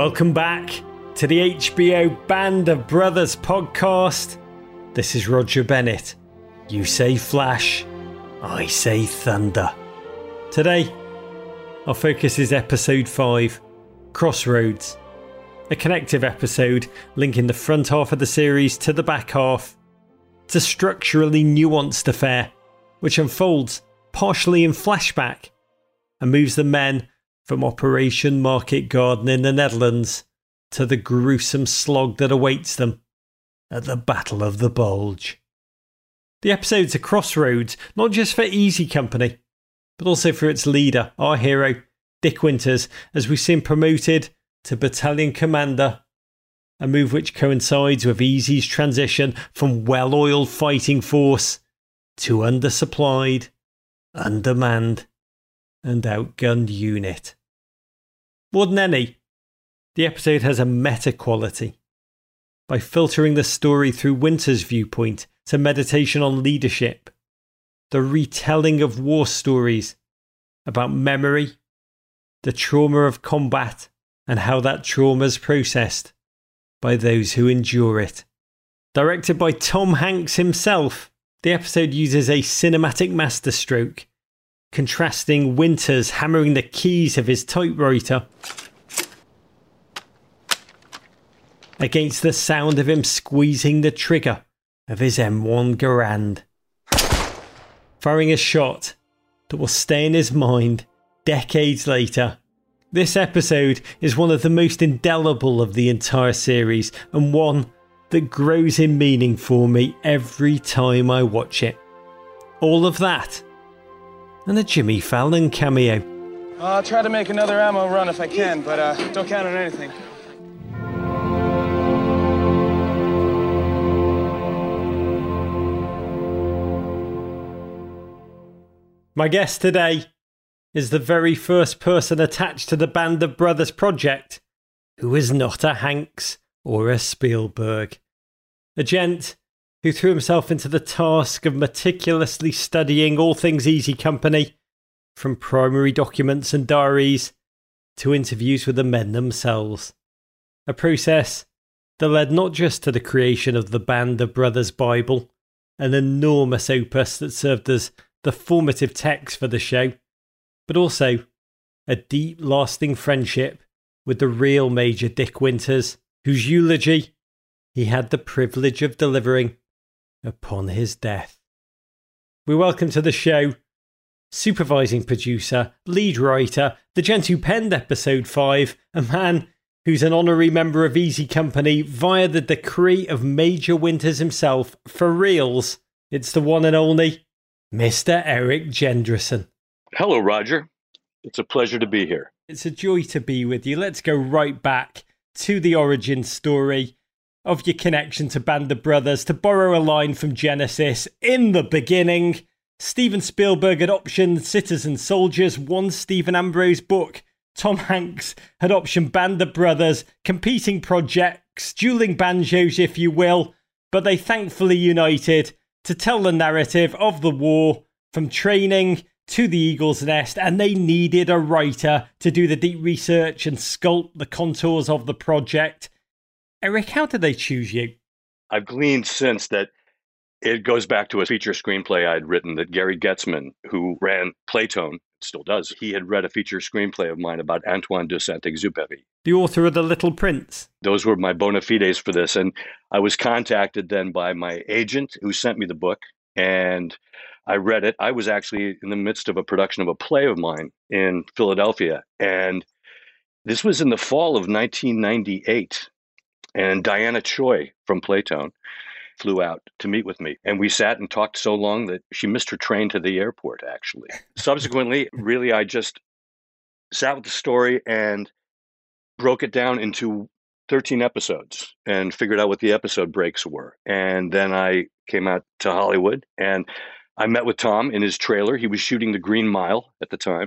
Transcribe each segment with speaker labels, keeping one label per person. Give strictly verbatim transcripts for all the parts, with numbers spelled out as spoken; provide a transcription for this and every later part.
Speaker 1: Welcome back to the H B O Band of Brothers podcast. This is Roger Bennett. You say Flash, I say Thunder. Today, our focus is episode five, Crossroads. A connective episode linking the front half of the series to the back half. It's a structurally nuanced affair, which unfolds partially in flashback and moves the men from Operation Market Garden in the Netherlands to the gruesome slog that awaits them at the Battle of the Bulge. The episode's a crossroads, not just for Easy Company, but also for its leader, our hero, Dick Winters, as we see him promoted to Battalion Commander, a move which coincides with Easy's transition from well-oiled fighting force to undersupplied, undermanned, and outgunned unit. More than any, the episode has a meta quality. By filtering the story through Winters' viewpoint to meditation on leadership, the retelling of war stories about memory, the trauma of combat, and how that trauma is processed by those who endure it. Directed by Tom Hanks himself, the episode uses a cinematic masterstroke, contrasting Winters hammering the keys of his typewriter against the sound of him squeezing the trigger of his M one Garand, firing a shot that will stay in his mind decades later. This episode is one of the most indelible of the entire series, and one that grows in meaning for me every time I watch it. All of that, and a Jimmy Fallon cameo.
Speaker 2: I'll try to make another ammo run if I can, but uh, don't count on anything.
Speaker 1: My guest today is the very first person attached to the Band of Brothers project who is not a Hanks or a Spielberg. A gent who threw himself into the task of meticulously studying all things Easy Company, from primary documents and diaries to interviews with the men themselves. A process that led not just to the creation of the Band of Brothers Bible, an enormous opus that served as the formative text for the show, but also a deep lasting friendship with the real Major Dick Winters, whose eulogy he had the privilege of delivering upon his death. We welcome to the show supervising producer, lead writer, the gent who penned episode five, a man who's an honorary member of Easy Company via the decree of Major Winters himself. For reals, it's the one and only Mister Eric Jendrison.
Speaker 3: Hello, Roger. It's a pleasure to be here.
Speaker 1: It's a joy to be with you. Let's go right back to the origin story of your connection to Band of Brothers. To borrow a line from Genesis, in the beginning, Steven Spielberg had optioned Citizen Soldiers, one Stephen Ambrose book. Tom Hanks had optioned Band of Brothers, competing projects, dueling banjos, if you will, but they thankfully united to tell the narrative of the war from training to the Eagle's Nest, and they needed a writer to do the deep research and sculpt the contours of the project. Eric, how did they choose you?
Speaker 3: I've gleaned since that it goes back to a feature screenplay I'd written that Gary Getzman, who ran Playtone, still does, he had read a feature screenplay of mine about Antoine de Saint-Exupéry.
Speaker 1: The author of The Little Prince.
Speaker 3: Those were my bona fides for this. And I was contacted then by my agent who sent me the book, and I read it. I was actually in the midst of a production of a play of mine in Philadelphia. And this was in the fall of nineteen ninety-eight. And Diana Choi from Playtone flew out to meet with me. And we sat and talked so long that she missed her train to the airport, actually. Subsequently, really, I just sat with the story and broke it down into thirteen episodes and figured out what the episode breaks were. And then I came out to Hollywood and I met with Tom in his trailer. He was shooting The Green Mile at the time.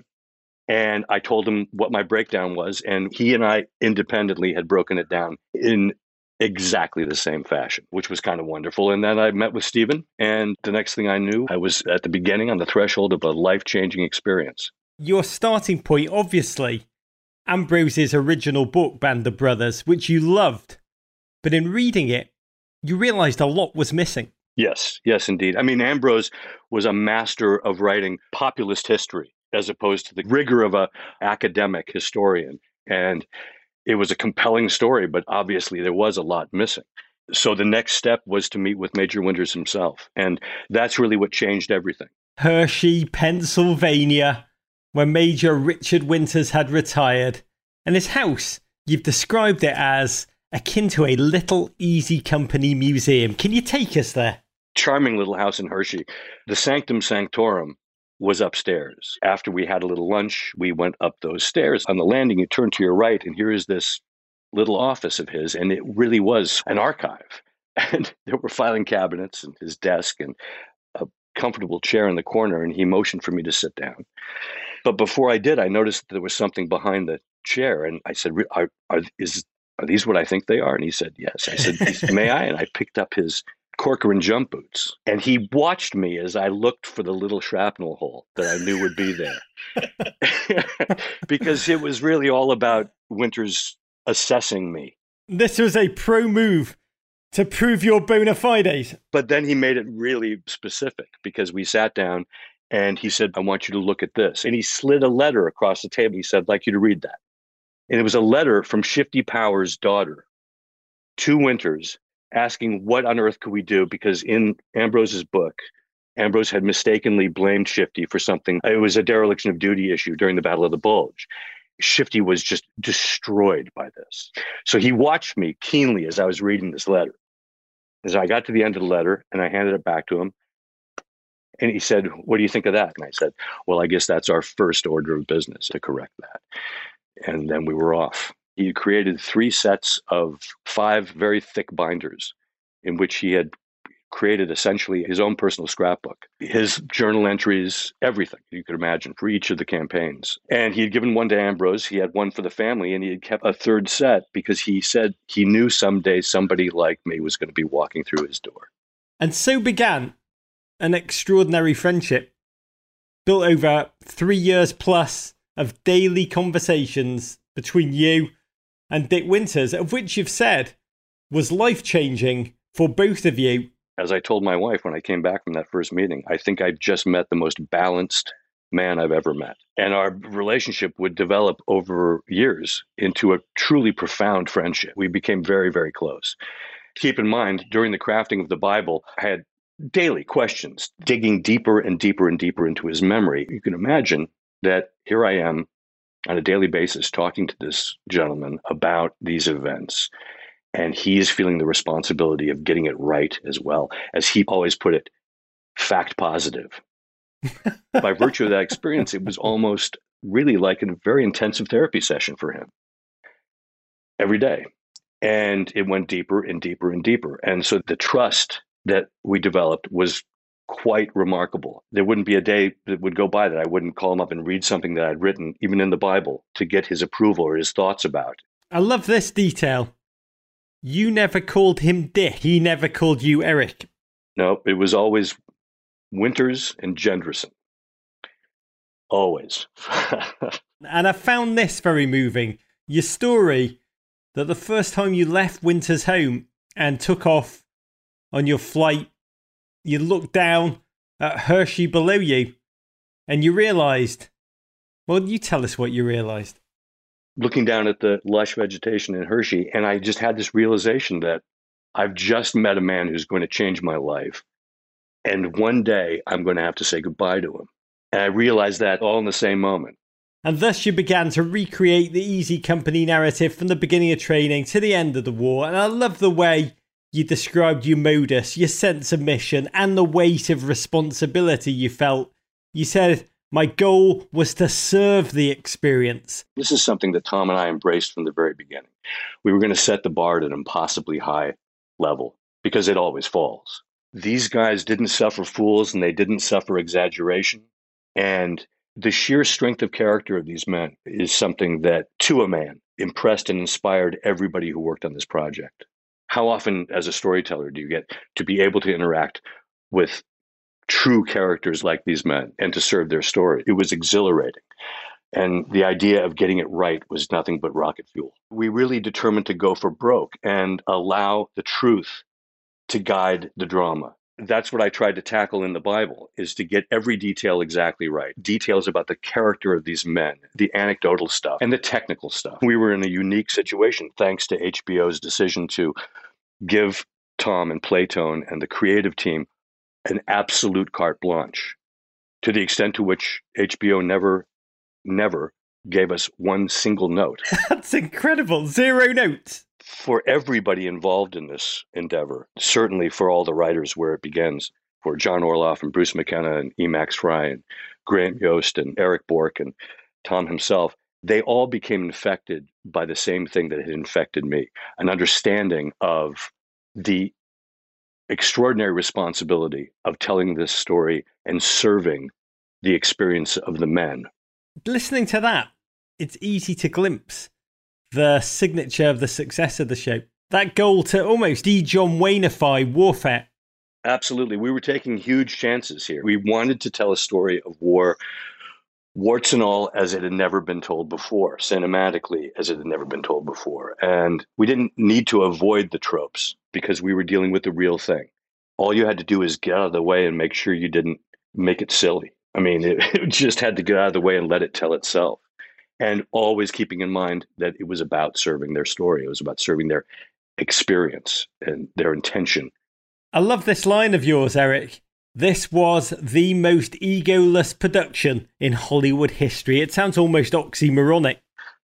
Speaker 3: And I told him what my breakdown was. And he and I independently had broken it down in exactly the same fashion, which was kind of wonderful. And then I met with Steven. And the next thing I knew, I was at the beginning on the threshold of a life-changing experience.
Speaker 1: Your starting point, obviously, Ambrose's original book, Band of Brothers, which you loved, but in reading it, you realised a lot was missing.
Speaker 3: Yes, yes, indeed. I mean, Ambrose was a master of writing populist history as opposed to the rigor of a academic historian. And it was a compelling story, but obviously there was a lot missing. So the next step was to meet with Major Winters himself. And that's really what changed everything.
Speaker 1: Hershey, Pennsylvania, where Major Richard Winters had retired. And his house, you've described it as akin to a little Easy Company museum. Can you take us there?
Speaker 3: Charming little house in Hershey. The Sanctum Sanctorum was upstairs. After we had a little lunch, we went up those stairs. On the landing, you turn to your right, and here is this little office of his, and it really was an archive. And there were filing cabinets and his desk and a comfortable chair in the corner, and he motioned for me to sit down. But before I did, I noticed that there was something behind the chair, and I said, are, are, is, are these what I think they are? And he said, yes. I said, may I? And I picked up his Corcoran jump boots, and he watched me as I looked for the little shrapnel hole that I knew would be there. Because it was really all about Winters assessing me.
Speaker 1: This was a pro move to prove your bona fides.
Speaker 3: But then he made it really specific, because we sat down and he said, I want you to look at this. And he slid a letter across the table. He said, I'd like you to read that. And it was a letter from Shifty Power's daughter to Winters, asking what on earth could we do, because in Ambrose's book, Ambrose had mistakenly blamed Shifty for something. It was a dereliction of duty issue during the Battle of the Bulge. Shifty was just destroyed by this. So he watched me keenly as I was reading this letter. As I got to the end of the letter and I handed it back to him, and he said, what do you think of that? And I said, well, I guess that's our first order of business, to correct that. And then we were off. He created three sets of five very thick binders in which he had created essentially his own personal scrapbook, his journal entries, everything you could imagine for each of the campaigns. And he had given one to Ambrose, he had one for the family, and he had kept a third set because he said he knew someday somebody like me was going to be walking through his door.
Speaker 1: And so began an extraordinary friendship built over three years plus of daily conversations between you and Dick Winters, of which you've said was life-changing for both of you.
Speaker 3: As I told my wife when I came back from that first meeting, I think I've just met the most balanced man I've ever met. And our relationship would develop over years into a truly profound friendship. We became very, very close. Keep in mind, during the crafting of the Bible, I had daily questions, digging deeper and deeper and deeper into his memory. You can imagine that here I am on a daily basis talking to this gentleman about these events. And he's feeling the responsibility of getting it right as well. As he always put it, fact positive. By virtue of that experience, it was almost really like a very intensive therapy session for him every day. And it went deeper and deeper and deeper. And so the trust that we developed was quite remarkable. There wouldn't be a day that would go by that I wouldn't call him up and read something that I'd written, even in the Bible, to get his approval or his thoughts about.
Speaker 1: I love this detail. You never called him Dick. He never called you Eric.
Speaker 3: No, it was always Winters and Gendrison. Always.
Speaker 1: And I found this very moving. Your story that the first time you left Winters' home and took off on your flight, you looked down at Hershey below you and you realised, well, you tell us what you realised.
Speaker 3: Looking down at the lush vegetation in Hershey, and I just had this realization that I've just met a man who's going to change my life. And one day I'm going to have to say goodbye to him. And I realized that all in the same moment.
Speaker 1: And thus you began to recreate the Easy Company narrative from the beginning of training to the end of the war. And I love the way you described your modus, your sense of mission, and the weight of responsibility you felt. You said, my goal was to serve the experience.
Speaker 3: This is something that Tom and I embraced from the very beginning. We were going to set the bar at an impossibly high level because it always falls. These guys didn't suffer fools and they didn't suffer exaggeration. And the sheer strength of character of these men is something that, to a man, impressed and inspired everybody who worked on this project. How often, as a storyteller, do you get to be able to interact with true characters like these men and to serve their story? It was exhilarating. And the idea of getting it right was nothing but rocket fuel. We really determined to go for broke and allow the truth to guide the drama. That's what I tried to tackle in the Bible, is to get every detail exactly right. Details about the character of these men, the anecdotal stuff, and the technical stuff. We were in a unique situation thanks to H B O's decision to give Tom and Playtone and the creative team an absolute carte blanche, to the extent to which H B O never, never gave us one single note.
Speaker 1: That's incredible. Zero notes.
Speaker 3: For everybody involved in this endeavor, certainly for all the writers where it begins, for John Orloff and Bruce McKenna and Emax Fry and Graham Yost and Eric Bork and Tom himself, they all became infected by the same thing that had infected me, an understanding of the extraordinary responsibility of telling this story and serving the experience of the men.
Speaker 1: Listening to that, it's easy to glimpse the signature of the success of the show. That goal to almost de-John Wayneify warfare.
Speaker 3: Absolutely. We were taking huge chances here. We wanted to tell a story of war, warts and all, as it had never been told before, cinematically, as it had never been told before. And we didn't need to avoid the tropes because we were dealing with the real thing. All you had to do is get out of the way and make sure you didn't make it silly. I mean, it, it just had to get out of the way and let it tell itself. And always keeping in mind that it was about serving their story. It was about serving their experience and their intention.
Speaker 1: I love this line of yours, Eric. This was the most egoless production in Hollywood history. It sounds almost oxymoronic.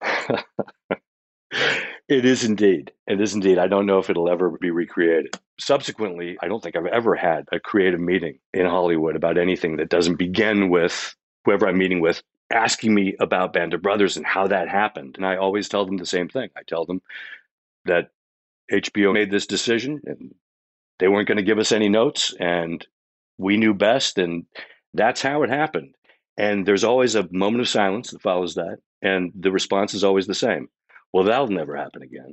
Speaker 3: It is indeed. It is indeed. I don't know if it'll ever be recreated. Subsequently, I don't think I've ever had a creative meeting in Hollywood about anything that doesn't begin with whoever I'm meeting with asking me about Band of Brothers and how that happened. And I always tell them the same thing. I tell them that H B O made this decision and they weren't going to give us any notes and we knew best. And that's how it happened. And there's always a moment of silence that follows that. And the response is always the same. Well, that'll never happen again.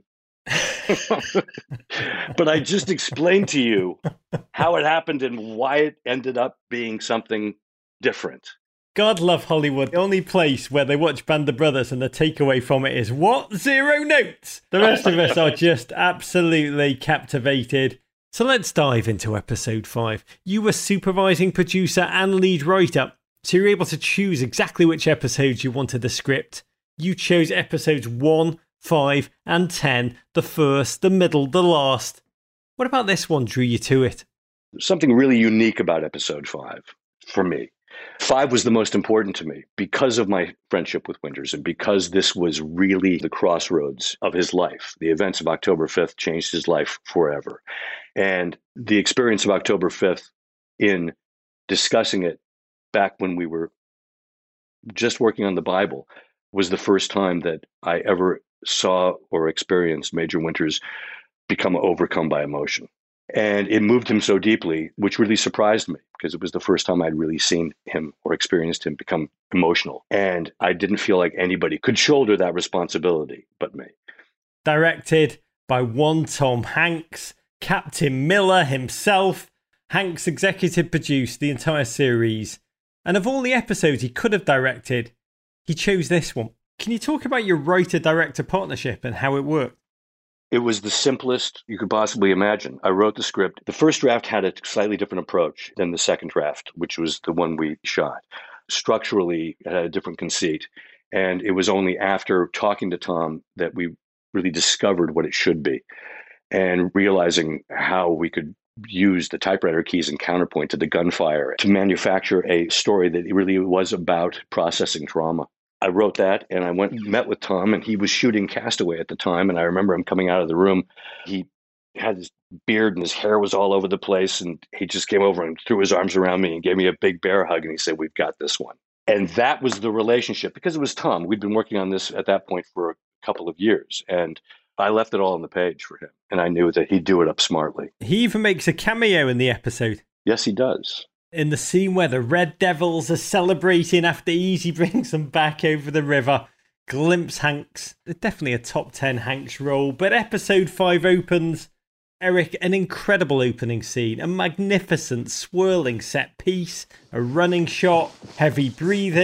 Speaker 3: But I just explained to you how it happened and why it ended up being something different.
Speaker 1: God love Hollywood. The only place where they watch Band of Brothers and the takeaway from it is, what? Zero notes. The rest of us are just absolutely captivated. So let's dive into episode five. You were supervising producer and lead writer, so you're able to choose exactly which episodes you wanted the script. You chose episodes one, five, and ten, the first, the middle, the last. What about this one drew you to it?
Speaker 3: There's something really unique about episode five for me. Five was the most important to me because of my friendship with Winters and because this was really the crossroads of his life. The events of October fifth changed his life forever. And the experience of October fifth in discussing it back when we were just working on the Bible was the first time that I ever saw or experienced Major Winters become overcome by emotion. And it moved him so deeply, which really surprised me because it was the first time I'd really seen him or experienced him become emotional. And I didn't feel like anybody could shoulder that responsibility but me.
Speaker 1: Directed by one Tom Hanks, Captain Miller himself. Hanks executive produced the entire series. And of all the episodes he could have directed, he chose this one. Can you talk about your writer-director partnership and how it worked?
Speaker 3: It was the simplest you could possibly imagine. I wrote the script. The first draft had a slightly different approach than the second draft, which was the one we shot. Structurally, it had a different conceit. And it was only after talking to Tom that we really discovered what it should be and realizing how we could use the typewriter keys and counterpoint to the gunfire to manufacture a story that really was about processing trauma. I wrote that and I went and met with Tom, and he was shooting Castaway at the time. And I remember him coming out of the room. He had his beard and his hair was all over the place. And he just came over and threw his arms around me and gave me a big bear hug. And he said, "We've got this one." And that was the relationship because it was Tom. We'd been working on this at that point for a couple of years. And I left it all on the page for him. And I knew that he'd do it up smartly.
Speaker 1: He even makes a cameo in the episode.
Speaker 3: Yes, he does.
Speaker 1: In the scene where the Red Devils are celebrating after Easy brings them back over the river. Glimpse Hanks. Definitely a top ten Hanks role. But episode five opens. Eric, an incredible opening scene. A magnificent swirling set piece. A running shot. Heavy breathing.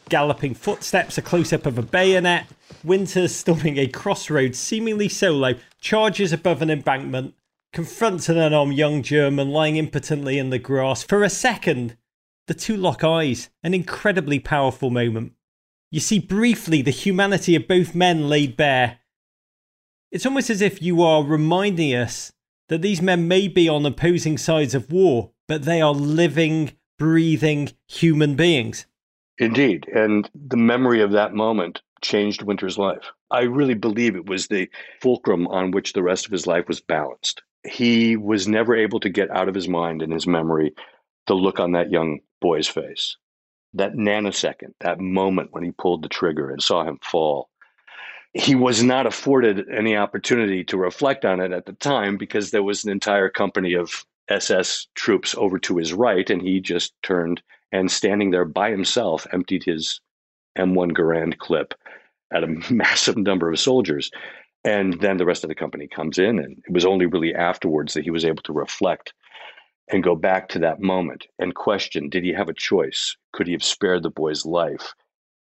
Speaker 1: galloping footsteps, a close-up of a bayonet. Winters, storming a crossroads seemingly solo, charges above an embankment, confronts an unarmed young German lying impotently in the grass. For a second, the two lock eyes, an incredibly powerful moment. You see briefly the humanity of both men laid bare. It's almost as if you are reminding us that these men may be on opposing sides of war, but they are living, breathing human beings.
Speaker 3: Indeed. And the memory of that moment changed Winter's life. I really believe it was the fulcrum on which the rest of his life was balanced. He was never able to get out of his mind and his memory the look on that young boy's face. That nanosecond, that moment when he pulled the trigger and saw him fall. He was not afforded any opportunity to reflect on it at the time because there was an entire company of S S troops over to his right, and he just turned and, standing there by himself, emptied his M one Garand clip at a massive number of soldiers. And then the rest of the company comes in, and it was only really afterwards that he was able to reflect and go back to that moment and question, did he have a choice? Could he have spared the boy's life?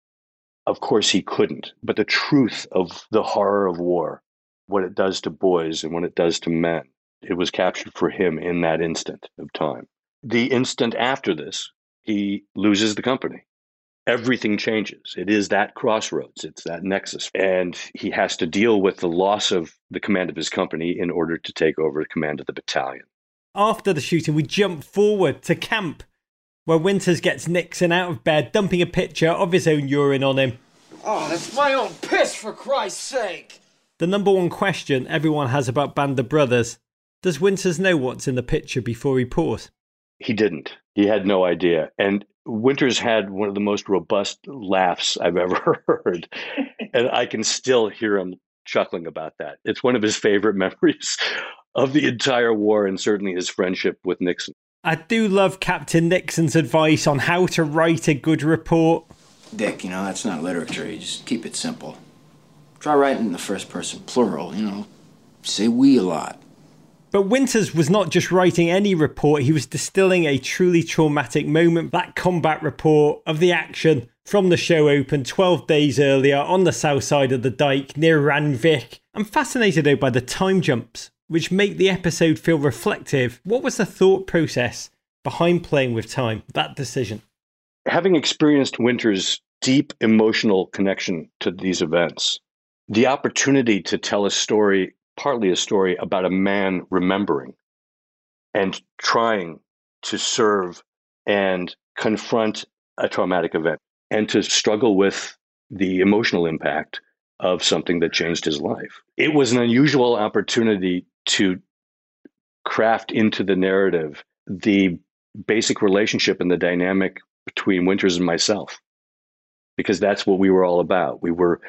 Speaker 3: Of course he couldn't. But the truth of the horror of war, what it does to boys and what it does to men, it was captured for him in that instant of time. The instant after this, he loses the company. Everything changes. It is that crossroads. It's that nexus. And he has to deal with the loss of the command of his company in order to take over the command of the battalion.
Speaker 1: After the shooting, we jump forward to camp, where Winters gets Nixon out of bed, dumping a pitcher of his own urine on him.
Speaker 4: Oh, that's my own piss, for Christ's sake!
Speaker 1: The number one question everyone has about Band of Brothers: does Winters know what's in the pitcher before he pours?
Speaker 3: He didn't. He had no idea. And Winters had one of the most robust laughs I've ever heard. And I can still hear him chuckling about that. It's one of his favorite memories of the entire war, and certainly his friendship with Nixon.
Speaker 1: I do love Captain Nixon's advice on how to write a good report.
Speaker 5: Dick, you know, that's not literature. You just keep it simple. Try writing in the first person plural, you know. Say we a lot.
Speaker 1: But Winters was not just writing any report, he was distilling a truly traumatic moment, that combat report of the action from the show open twelve days earlier on the south side of the dike near Randvik. I'm fascinated though by the time jumps, which make the episode feel reflective. What was the thought process behind playing with time, that decision?
Speaker 3: Having experienced Winters' deep emotional connection to these events, the opportunity to tell a story, partly a story about a man remembering and trying to serve and confront a traumatic event and to struggle with the emotional impact of something that changed his life. It was an unusual opportunity to craft into the narrative the basic relationship and the dynamic between Winters and myself, because that's what we were all about. We were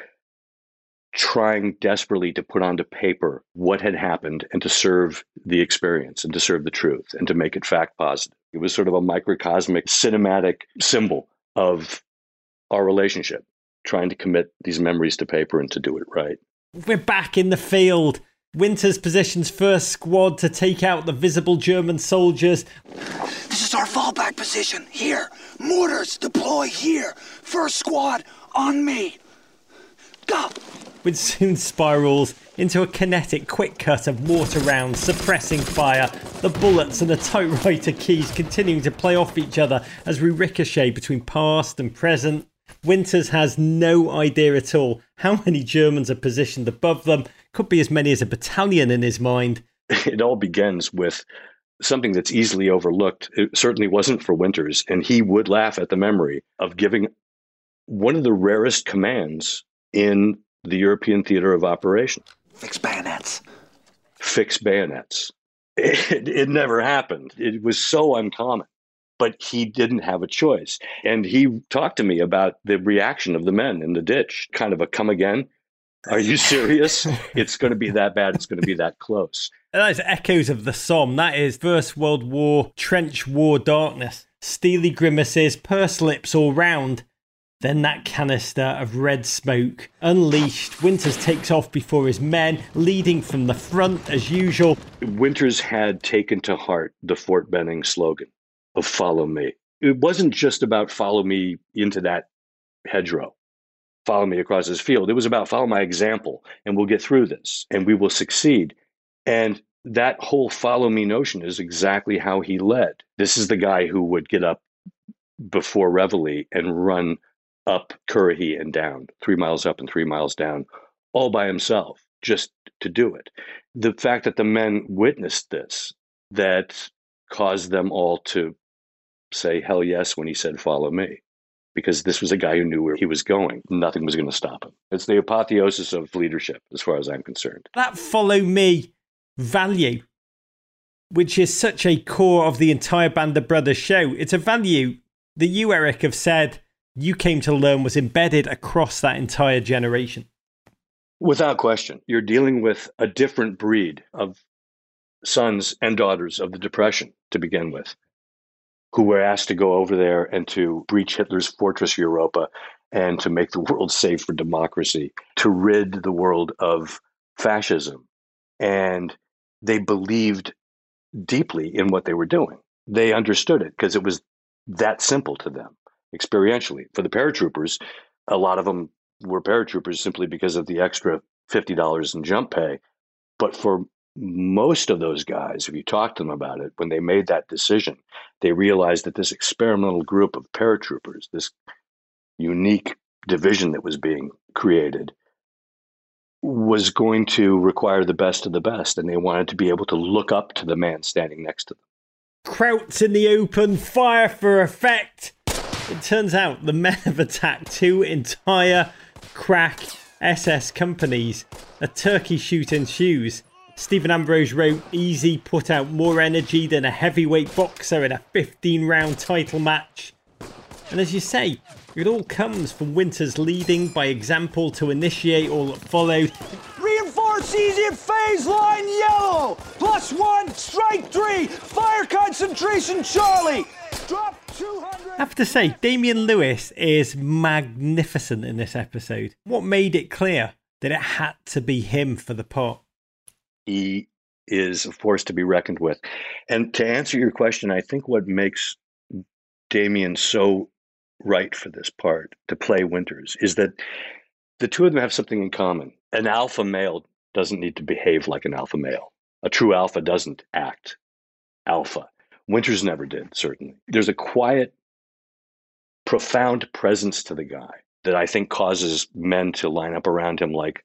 Speaker 3: trying desperately to put onto paper what had happened and to serve the experience and to serve the truth and to make it fact positive. It was sort of a microcosmic cinematic symbol of our relationship, trying to commit these memories to paper and to do it right.
Speaker 1: We're back in the field. Winters positions first squad to take out the visible German soldiers.
Speaker 4: This is our fallback position. Here. Mortars deploy here. First squad on me. Go!
Speaker 1: Which soon spirals into a kinetic quick cut of mortar rounds suppressing fire, the bullets and the typewriter keys continuing to play off each other as we ricochet between past and present. Winters has no idea at all how many Germans are positioned above them. Could be as many as a battalion in his mind.
Speaker 3: It all begins with something that's easily overlooked. It certainly wasn't for Winters, and he would laugh at the memory of giving one of the rarest commands in the European theater of operation.
Speaker 4: Fix bayonets.
Speaker 3: Fix bayonets. It, it never happened. It was so uncommon. But he didn't have a choice. And he talked to me about the reaction of the men in the ditch, kind of a come again. Are you serious? It's going to be that bad. It's going to be that close.
Speaker 1: That is echoes of the Somme. That is First World War, trench war darkness, steely grimaces, pursed lips all round. Then that canister of red smoke unleashed. Winters takes off before his men, leading from the front as usual.
Speaker 3: Winters had taken to heart the Fort Benning slogan of follow me. It wasn't just about follow me into that hedgerow. Follow me across this field. It was about follow my example and we'll get through this and we will succeed. And that whole follow me notion is exactly how he led. This is the guy who would get up before Reveille and run up Currahee and down, three miles up and three miles down, all by himself, just to do it. The fact that the men witnessed this, that caused them all to say hell yes when he said, follow me, because this was a guy who knew where he was going. Nothing was going to stop him. It's the apotheosis of leadership, as far as I'm concerned.
Speaker 1: That follow me value, which is such a core of the entire Band of Brothers show, it's a value that you, Eric, have said you came to learn was embedded across that entire generation.
Speaker 3: Without question. You're dealing with a different breed of sons and daughters of the Depression to begin with, who were asked to go over there and to breach Hitler's Fortress Europa and to make the world safe for democracy, to rid the world of fascism. And they believed deeply in what they were doing. They understood it because it was that simple to them, experientially. For the paratroopers, a lot of them were paratroopers simply because of the extra fifty dollars in jump pay. But for most of those guys, if you talk to them about it, when they made that decision, they realized that this experimental group of paratroopers, this unique division that was being created, was going to require the best of the best. And they wanted to be able to look up to the man standing next to them.
Speaker 1: Krauts in the open, fire for effect. It turns out the men have attacked two entire crack S S companies. A turkey shoot in shoes. Stephen Ambrose wrote, easy put out more energy than a heavyweight boxer in a fifteen round title match. And as you say, it all comes from Winters leading by example to initiate all that followed.
Speaker 4: Reinforce easy phase line yellow. Plus one, strike three. Fire concentration Charlie. Drop two hundred.
Speaker 1: I have to say, Damian Lewis is magnificent in this episode. What made it clear that it had to be him for the part?
Speaker 3: He is a force to be reckoned with. And to answer your question, I think what makes Damian so right for this part, to play Winters, is that the two of them have something in common. An alpha male doesn't need to behave like an alpha male. A true alpha doesn't act alpha. Winters never did, certainly. There's a quiet, profound presence to the guy that I think causes men to line up around him like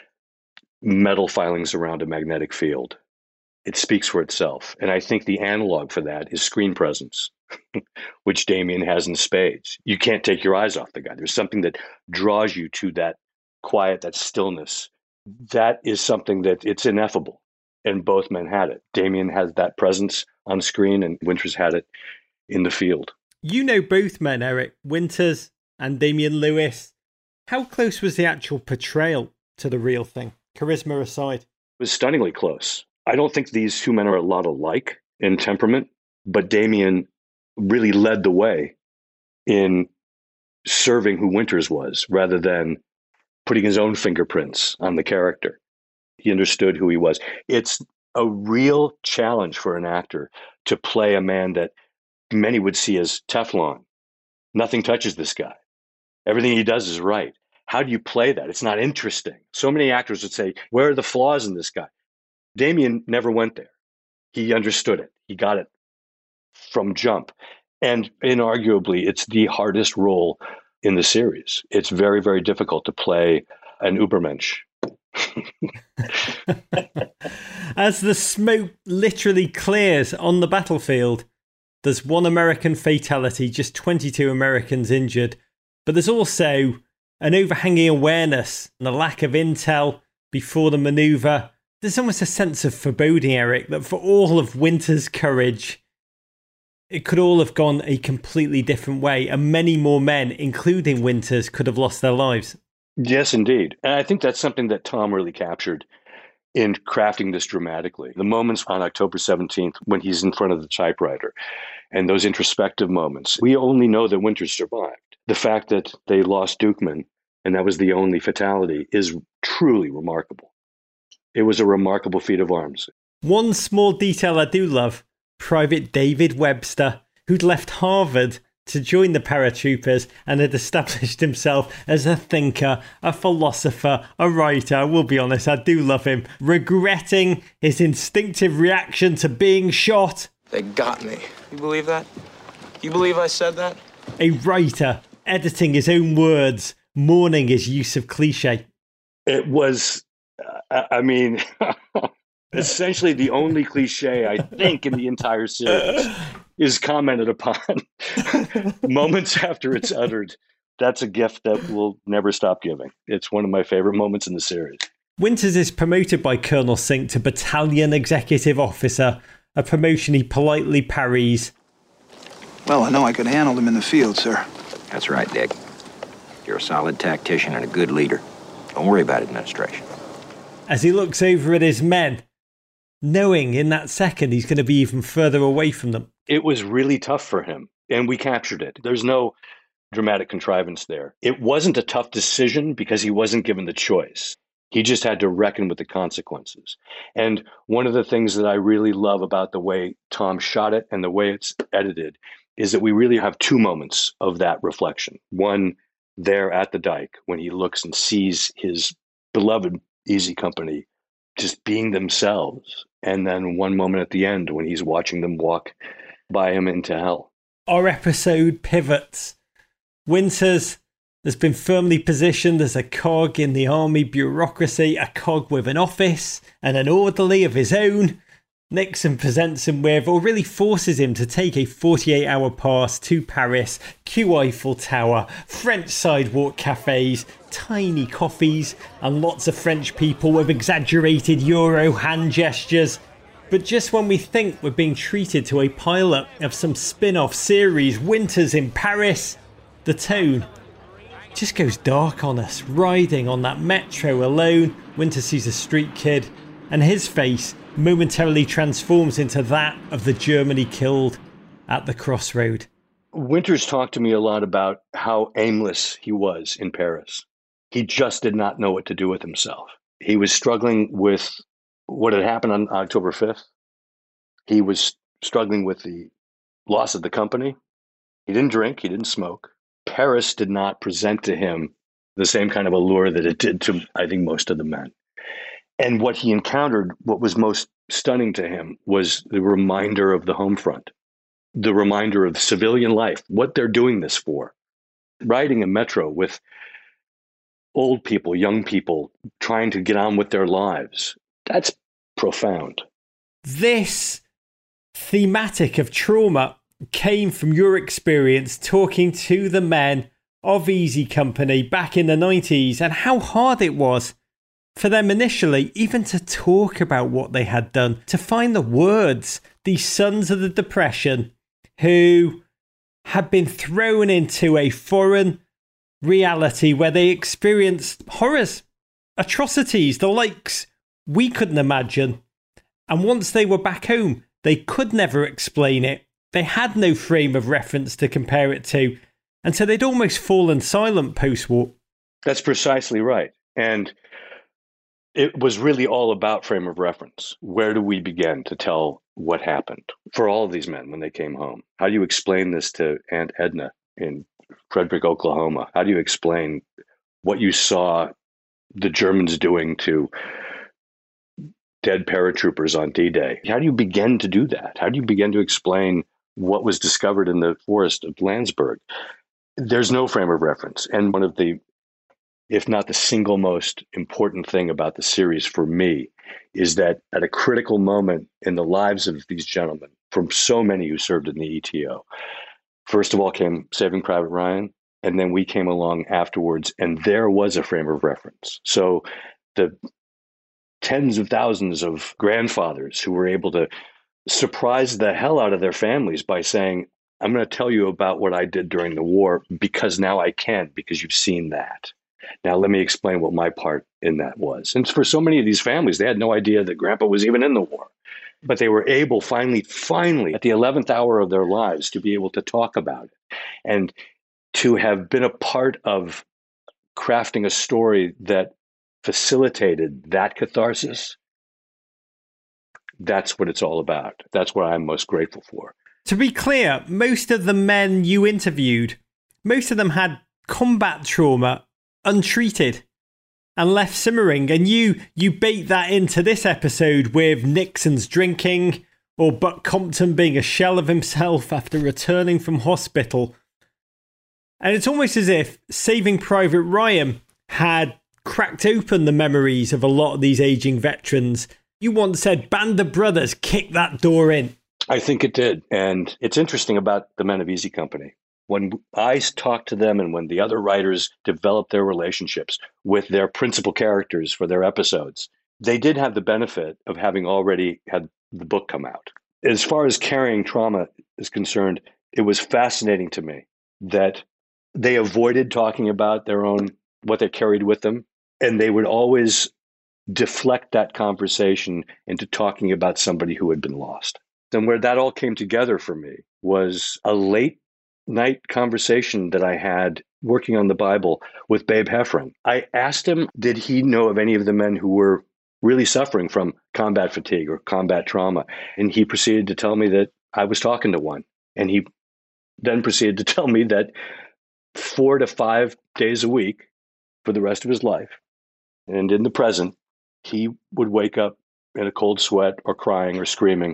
Speaker 3: metal filings around a magnetic field. It speaks for itself. And I think the analog for that is screen presence, which Damian has in spades. You can't take your eyes off the guy. There's something that draws you to that quiet, that stillness. That is something that it's ineffable. And both men had it. Damian has that presence on screen and Winters had it in the field.
Speaker 1: You know both men, Eric, Winters and Damian Lewis. How close was the actual portrayal to the real thing? Charisma aside. It
Speaker 3: was stunningly close. I don't think these two men are a lot alike in temperament, but Damian really led the way in serving who Winters was rather than putting his own fingerprints on the character. He understood who he was. It's a real challenge for an actor to play a man that many would see as Teflon. Nothing touches this guy. Everything he does is right. How do you play that? It's not interesting. So many actors would say, where are the flaws in this guy? Damian never went there. He understood it. He got it from jump. And inarguably, it's the hardest role in the series. It's very, very difficult to play an Übermensch.
Speaker 1: As the smoke literally clears on the battlefield, there's one American fatality, just twenty-two Americans injured, but there's also an overhanging awareness and a lack of intel before the maneuver. There's almost a sense of foreboding, Eric, that for all of Winters' courage, it could all have gone a completely different way, and many more men, including Winters, could have lost their lives.
Speaker 3: Yes, indeed. And I think that's something that Tom really captured in crafting this dramatically. The moments on October seventeenth when he's in front of the typewriter and those introspective moments. We only know that Winters survived. The fact that they lost Dukeman and that was the only fatality is truly remarkable. It was a remarkable feat of arms.
Speaker 1: One small detail I do love, Private David Webster, who'd left Harvard to join the paratroopers and had established himself as a thinker, a philosopher, a writer. We'll be honest, I do love him. Regretting his instinctive reaction to being shot.
Speaker 6: They got me. You believe that? You believe I said that?
Speaker 1: A writer, editing his own words, mourning his use of cliche.
Speaker 3: It was, uh, I mean, essentially the only cliche I think in the entire series is commented upon moments after it's uttered. That's a gift that we'll never stop giving. It's one of my favorite moments in the series.
Speaker 1: Winters is promoted by Colonel Sink to Battalion Executive Officer, a promotion he politely parries.
Speaker 7: Well, I know I could handle them in the field, sir.
Speaker 8: That's right, Dick. You're a solid tactician and a good leader. Don't worry about administration.
Speaker 1: As he looks over at his men, knowing in that second he's going to be even further away from them.
Speaker 3: It was really tough for him, and we captured it. There's no dramatic contrivance there. It wasn't a tough decision because he wasn't given the choice. He just had to reckon with the consequences. And one of the things that I really love about the way Tom shot it and the way it's edited is that we really have two moments of that reflection. One there at the dike when he looks and sees his beloved Easy Company just being themselves. And then one moment at the end when he's watching them walk by him into hell.
Speaker 1: Our episode pivots. Winters has been firmly positioned as a cog in the army bureaucracy, a cog with an office and an orderly of his own. Nixon presents him with, or really forces him to take a forty-eight hour pass to Paris, Q Eiffel Tower, French sidewalk cafes, tiny coffees, and lots of French people with exaggerated Euro hand gestures. But just when we think we're being treated to a pilot of some spin-off series, Winters in Paris, the tone just goes dark on us. Riding on that metro alone, Winters sees a street kid, and his face momentarily transforms into that of the Germany killed at the crossroad.
Speaker 3: Winters talked to me a lot about how aimless he was in Paris. He just did not know what to do with himself. He was struggling with what had happened on October fifth. He was struggling with the loss of the company. He didn't drink, he didn't smoke. Paris did not present to him the same kind of allure that it did to, I think, most of the men. And what he encountered, what was most stunning to him, was the reminder of the home front, the reminder of civilian life, what they're doing this for. Riding a metro with old people, young people, trying to get on with their lives, that's profound.
Speaker 1: This thematic of trauma came from your experience talking to the men of Easy Company back in the nineties, and how hard it was for them initially even to talk about what they had done, to find the words. These sons of the Depression who had been thrown into a foreign reality where they experienced horrors, atrocities, the likes we couldn't imagine. And once they were back home, they could never explain it. They had no frame of reference to compare it to. And so they'd almost fallen silent post-war.
Speaker 3: That's precisely right. And it was really all about frame of reference. Where do we begin to tell what happened for all of these men when they came home? How do you explain this to Aunt Edna in Frederick, Oklahoma? How do you explain what you saw the Germans doing to dead paratroopers on D-Day? How do you begin to do that? How do you begin to explain what was discovered in the forest of Landsberg? There's no frame of reference. And one of the, if not the single most important thing about the series for me, is that at a critical moment in the lives of these gentlemen, from so many who served in the E T O, first of all came Saving Private Ryan, and then we came along afterwards, and there was a frame of reference. So the tens of thousands of grandfathers who were able to surprise the hell out of their families by saying, I'm going to tell you about what I did during the war because now I can, because you've seen that. Now let me explain what my part in that was. And for so many of these families, they had no idea that Grandpa was even in the war. But they were able finally, finally, at the eleventh hour of their lives, to be able to talk about it and to have been a part of crafting a story that facilitated that catharsis. That's what it's all about. That's what I'm most grateful for.
Speaker 1: To be clear, most of the men you interviewed, most of them had combat trauma untreated and left simmering. And you you bait that into this episode with Nixon's drinking or Buck Compton being a shell of himself after returning from hospital. And it's almost as if Saving Private Ryan had cracked open the memories of a lot of these aging veterans. You once said Band of Brothers kicked that door in.
Speaker 3: I think it did. And it's interesting about the Men of Easy Company. When I talked to them and when the other writers developed their relationships with their principal characters for their episodes, they did have the benefit of having already had the book come out. As far as carrying trauma is concerned, it was fascinating to me that they avoided talking about their own, what they carried with them. And they would always deflect that conversation into talking about somebody who had been lost. And where that all came together for me was a late night conversation that I had working on the Bible with Babe Heffron. I asked him, did he know of any of the men who were really suffering from combat fatigue or combat trauma? And he proceeded to tell me that I was talking to one. And he then proceeded to tell me that four to five days a week for the rest of his life, and in the present, he would wake up in a cold sweat or crying or screaming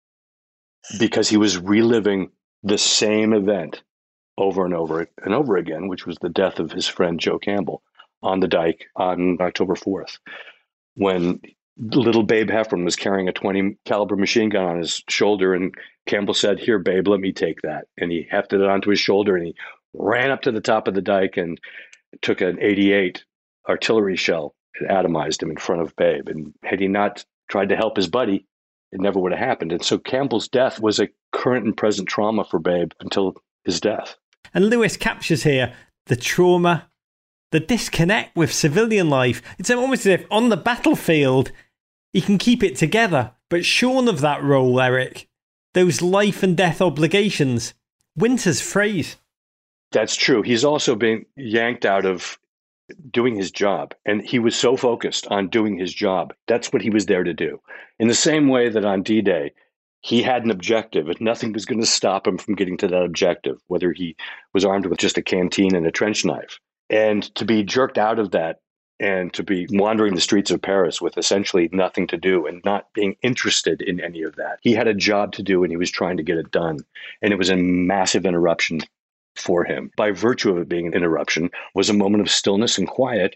Speaker 3: because he was reliving the same event over and over and over again, which was the death of his friend Joe Campbell on the dike on October fourth, when little Babe Heffron was carrying a twenty caliber machine gun on his shoulder, and Campbell said, "Here, Babe, let me take that." And he hefted it onto his shoulder and he ran up to the top of the dike and took an eighty-eight artillery shell and atomized him in front of Babe. And had he not tried to help his buddy, it never would have happened. And so Campbell's death was a current and present trauma for Babe until his death.
Speaker 1: And Lewis captures here the trauma, the disconnect with civilian life. It's almost as if on the battlefield, he can keep it together. But shorn of that role, Eric, those life and death obligations, Winter's phrase.
Speaker 3: That's true. He's also been yanked out of doing his job. And he was so focused on doing his job. That's what he was there to do. In the same way that on D-Day, he had an objective and nothing was going to stop him from getting to that objective, whether he was armed with just a canteen and a trench knife. And to be jerked out of that and to be wandering the streets of Paris with essentially nothing to do and not being interested in any of that. He had a job to do and he was trying to get it done. And it was a massive interruption for him. By virtue of it being an interruption was a moment of stillness and quiet,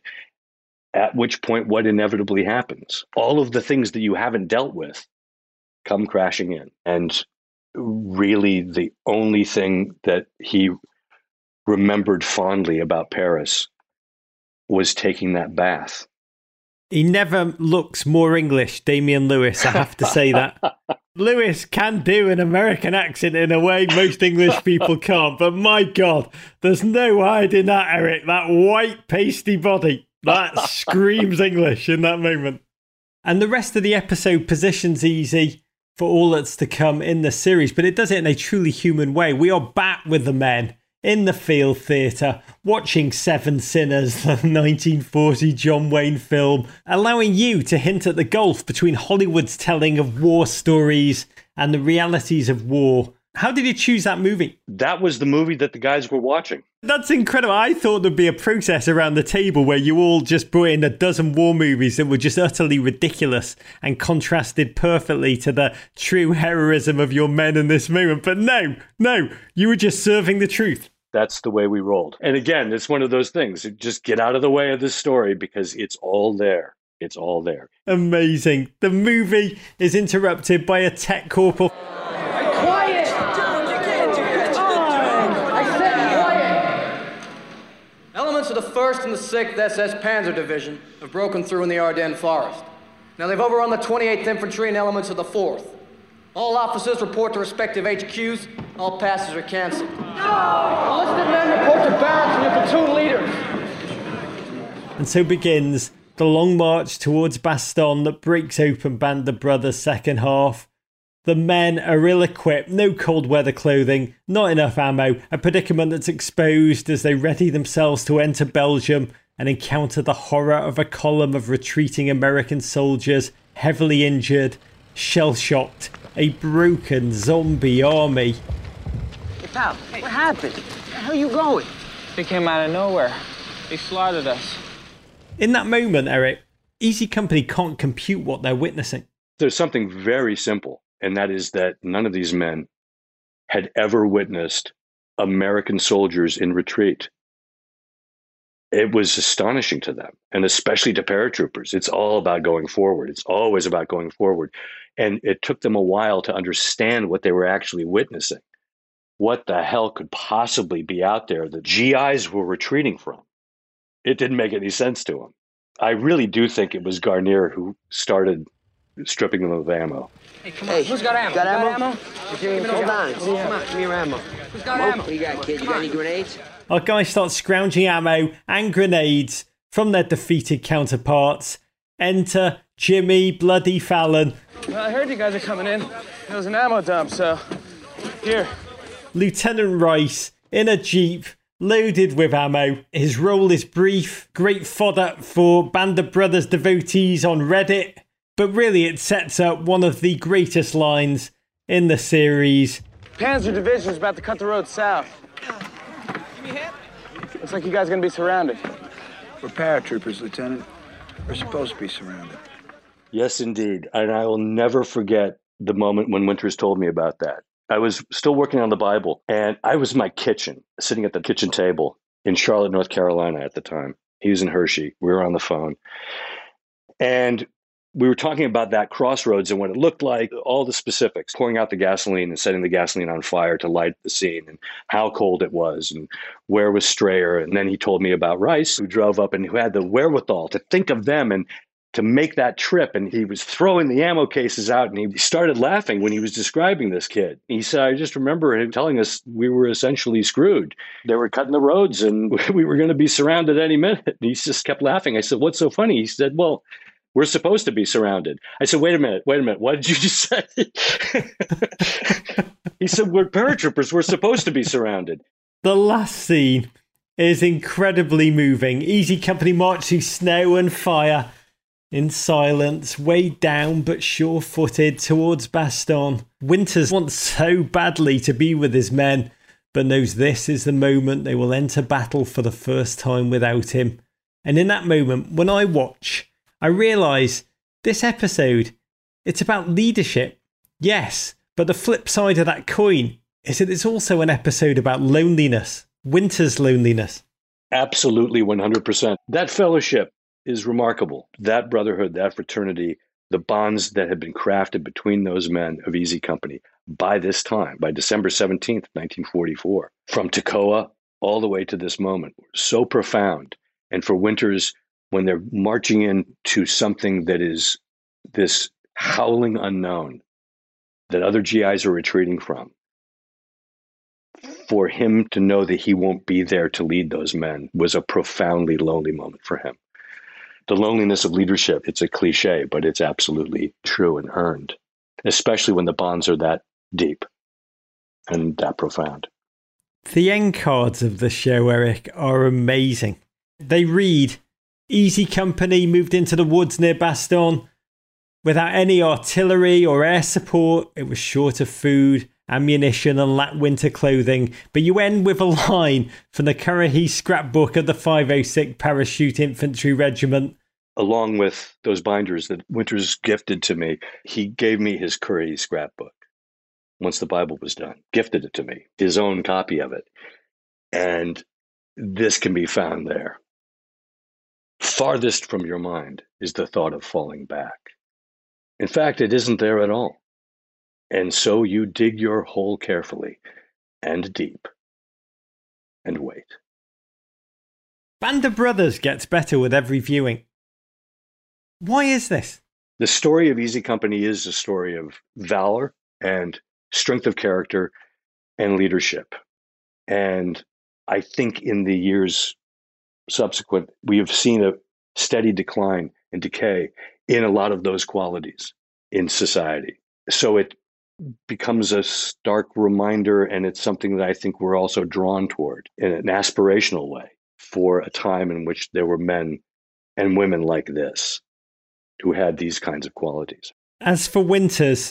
Speaker 3: at which point what inevitably happens. All of the things that you haven't dealt with come crashing in. And really the only thing that he remembered fondly about Paris was taking that bath.
Speaker 1: He never looks more English, Damian Lewis, I have to say that. Lewis can do an American accent in a way most English people can't, but my God, there's no hiding that, Eric. That white pasty body, that screams English in that moment. And the rest of the episode positions Easy for all that's to come in the series, but it does it in a truly human way. We are back with the men in the Field Theatre, watching Seven Sinners, the nineteen forty John Wayne film, allowing you to hint at the gulf between Hollywood's telling of war stories and the realities of war. How did you choose that movie?
Speaker 3: That was the movie that the guys were watching.
Speaker 1: That's incredible. I thought there'd be a process around the table where you all just brought in a dozen war movies that were just utterly ridiculous and contrasted perfectly to the true heroism of your men in this moment. But no, no, you were just serving the truth.
Speaker 3: That's the way we rolled. And again, it's one of those things. Just get out of the way of this story because it's all there. It's all there.
Speaker 1: Amazing. The movie is interrupted by a tech corporal.
Speaker 9: Quiet! You can't do that. I said quiet! Elements of the first and the sixth S S Panzer Division have broken through in the Ardennes Forest. Now they've overrun the twenty-eighth Infantry and elements of the fourth. All officers report to respective H Qs. All passes are canceled. Enlisted men report to barracks and your platoon leaders.
Speaker 1: And so begins the long march towards Bastogne that breaks open Band of Brothers' second half. The men are ill-equipped, no cold weather clothing, not enough ammo, a predicament that's exposed as they ready themselves to enter Belgium and encounter the horror of a column of retreating American soldiers, heavily injured, shell-shocked a broken zombie army.
Speaker 6: Hey, pal, what happened? Where the hell are you going? They came out of nowhere. They slaughtered us.
Speaker 1: In that moment, Eric, Easy Company can't compute what they're witnessing.
Speaker 3: There's something very simple, and that is that none of these men had ever witnessed American soldiers in retreat. It was astonishing to them, and especially to paratroopers. It's all about going forward. It's always about going forward. And it took them a while to understand what they were actually witnessing. What the hell could possibly be out there that G Is were retreating from? It didn't make any sense to them. I really do think it was Garnier who started stripping them of ammo.
Speaker 6: Hey, come on. Hey, who's got ammo?
Speaker 10: Got ammo?
Speaker 6: ammo?
Speaker 10: Hold on. Come on, give me your ammo.
Speaker 6: Who's got ammo?
Speaker 10: What do you got, kid? You got any grenades?
Speaker 1: Our guys start scrounging ammo and grenades from their defeated counterparts. Enter Jimmy Bloody Fallon.
Speaker 2: Well, I heard you guys are coming in. There was an ammo dump, so here.
Speaker 1: Lieutenant Rice in a Jeep loaded with ammo. His role is brief, great fodder for Band of Brothers devotees on Reddit, but really it sets up one of the greatest lines in the series.
Speaker 2: Panzer Division's about to cut the road south. Looks like you guys are gonna be surrounded.
Speaker 7: We're paratroopers, Lieutenant. We're supposed to be surrounded.
Speaker 3: Yes, indeed. And I will never forget the moment when Winters told me about that. I was still working on the Bible, and I was in my kitchen, sitting at the kitchen table in Charlotte, North Carolina at the time. He was in Hershey. We were on the phone. And we were talking about that crossroads and what it looked like, all the specifics, pouring out the gasoline and setting the gasoline on fire to light the scene, and how cold it was, and where was Strayer. And then he told me about Rice, who drove up and who had the wherewithal to think of them and to make that trip. And he was throwing the ammo cases out, and he started laughing when he was describing this kid. He said, I just remember him telling us we were essentially screwed. They were cutting the roads and we were going to be surrounded any minute. And he just kept laughing. I said, what's so funny? He said, well, we're supposed to be surrounded. I said, wait a minute, wait a minute. What did you just say? He said, we're paratroopers. We're supposed to be surrounded.
Speaker 1: The last scene is incredibly moving. Easy Company march through snow and fire in silence, weighed down but sure-footed towards Bastogne. Winters wants so badly to be with his men, but knows this is the moment they will enter battle for the first time without him. And in that moment, when I watch, I realise this episode, it's about leadership. Yes, but the flip side of that coin is that it's also an episode about loneliness. Winters' loneliness.
Speaker 3: Absolutely, one hundred percent. That fellowship is remarkable. That brotherhood, that fraternity, the bonds that had been crafted between those men of Easy Company by this time, by December seventeenth, nineteen forty-four, from Toccoa all the way to this moment, were so profound. And for Winters, when they're marching into something that is this howling unknown that other G Is are retreating from, for him to know that he won't be there to lead those men was a profoundly lonely moment for him. The loneliness of leadership, it's a cliche, but it's absolutely true and earned, especially when the bonds are that deep and that profound.
Speaker 1: The end cards of the show, Eric, are amazing. They read, Easy Company moved into the woods near Bastogne without any artillery or air support. It was short of food, ammunition and lacked winter clothing. But you end with a line from the Currahee scrapbook of the five oh six Parachute Infantry Regiment.
Speaker 3: Along with those binders that Winters gifted to me, he gave me his Currahee scrapbook once the Bible was done, gifted it to me, his own copy of it. And this can be found there. Farthest from your mind is the thought of falling back. In fact, it isn't there at all. And so you dig your hole carefully and deep and wait.
Speaker 1: Band of Brothers gets better with every viewing. Why is this?
Speaker 3: The story of Easy Company is a story of valor and strength of character and leadership. And I think in the years subsequent, we have seen a steady decline and decay in a lot of those qualities in society. So it becomes a stark reminder, and it's something that I think we're also drawn toward in an aspirational way for a time in which there were men and women like this who had these kinds of qualities.
Speaker 1: As for Winters,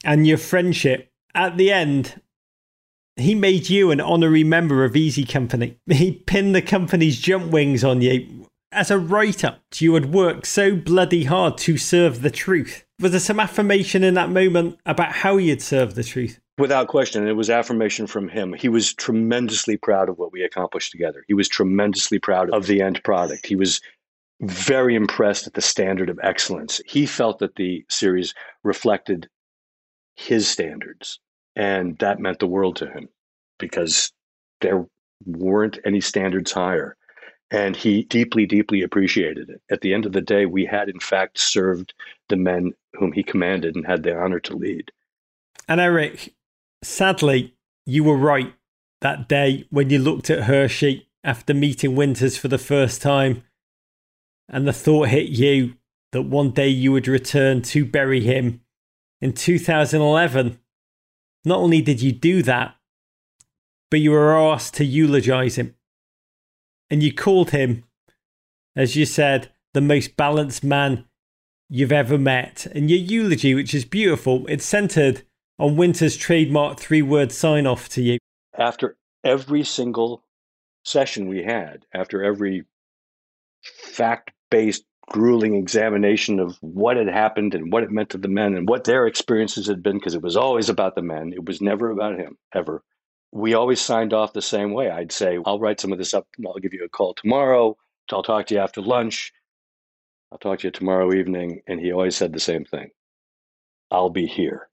Speaker 1: and your friendship. At the end, he made you an honorary member of Easy Company. He pinned the company's jump wings on you. As a writer, you had worked so bloody hard to serve the truth. Was there some affirmation in that moment about how you'd served the truth?
Speaker 3: Without question, it was affirmation from him. He was tremendously proud of what we accomplished together. He was tremendously proud of the end product. He was very impressed at the standard of excellence. He felt that the series reflected his standards, and that meant the world to him because there weren't any standards higher. And he deeply, deeply appreciated it. At the end of the day, we had, in fact, served the men whom he commanded and had the honor to lead.
Speaker 1: And Eric, sadly, you were right that day when you looked at Hershey after meeting Winters for the first time, and the thought hit you that one day you would return to bury him. In two thousand eleven, not only did you do that, but you were asked to eulogize him. And you called him, as you said, the most balanced man you've ever met. And your eulogy, which is beautiful, it's centered on Winters' trademark three-word sign-off to you.
Speaker 3: After every single session we had, after every fact-based, grueling examination of what had happened and what it meant to the men and what their experiences had been, because it was always about the men. It was never about him, ever. We always signed off the same way. I'd say, I'll write some of this up and I'll give you a call tomorrow. I'll talk to you after lunch. I'll talk to you tomorrow evening. And he always said the same thing. I'll be here.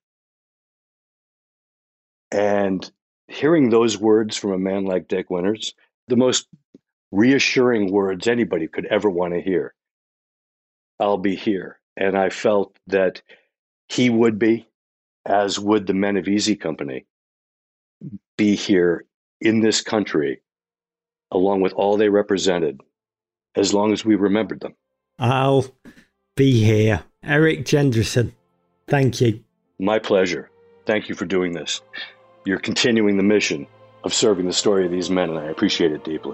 Speaker 3: And hearing those words from a man like Dick Winters, the most reassuring words anybody could ever want to hear. I'll be here. And I felt that he would be, as would the men of Easy Company, be here in this country, along with all they represented, as long as we remembered them.
Speaker 1: I'll be here. Eric Jendrison, thank you.
Speaker 3: My pleasure. Thank you for doing this. You're continuing the mission of serving the story of these men, and I appreciate it deeply.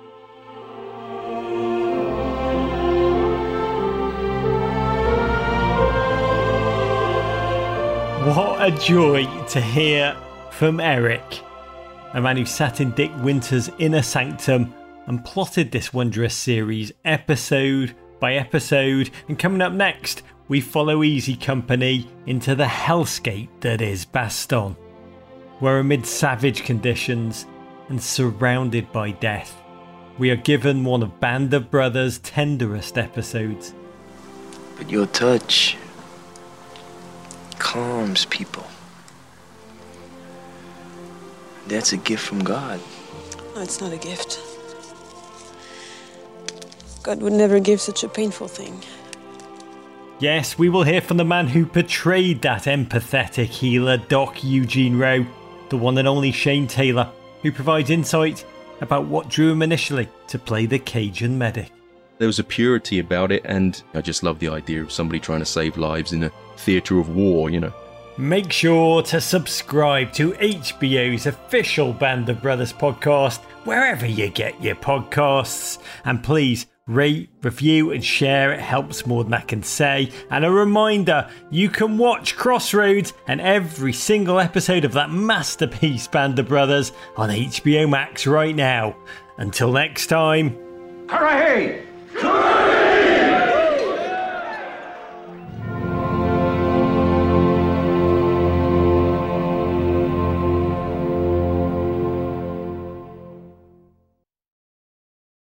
Speaker 1: What a joy to hear from Eric, a man who sat in Dick Winters' inner sanctum and plotted this wondrous series episode by episode. And coming up next, we follow Easy Company into the hellscape that is Bastogne, where amid savage conditions and surrounded by death, we are given one of Band of Brothers' tenderest episodes.
Speaker 11: But your touch calms people. That's a gift from God.
Speaker 12: No, it's not a gift. God would never give such a painful thing.
Speaker 1: Yes, we will hear from the man who portrayed that empathetic healer, Doc Eugene Rowe, the one and only Shane Taylor, who provides insight about what drew him initially to play the Cajun medic.
Speaker 13: There was a purity about it, and I just love the idea of somebody trying to save lives in a theatre of war, you know.
Speaker 1: Make sure to subscribe to H B O's official Band of Brothers podcast, wherever you get your podcasts. And please rate, review and share. It helps more than I can say. And a reminder, you can watch Crossroads and every single episode of that masterpiece Band of Brothers on H B O Max right now. Until next time.
Speaker 4: Hooray!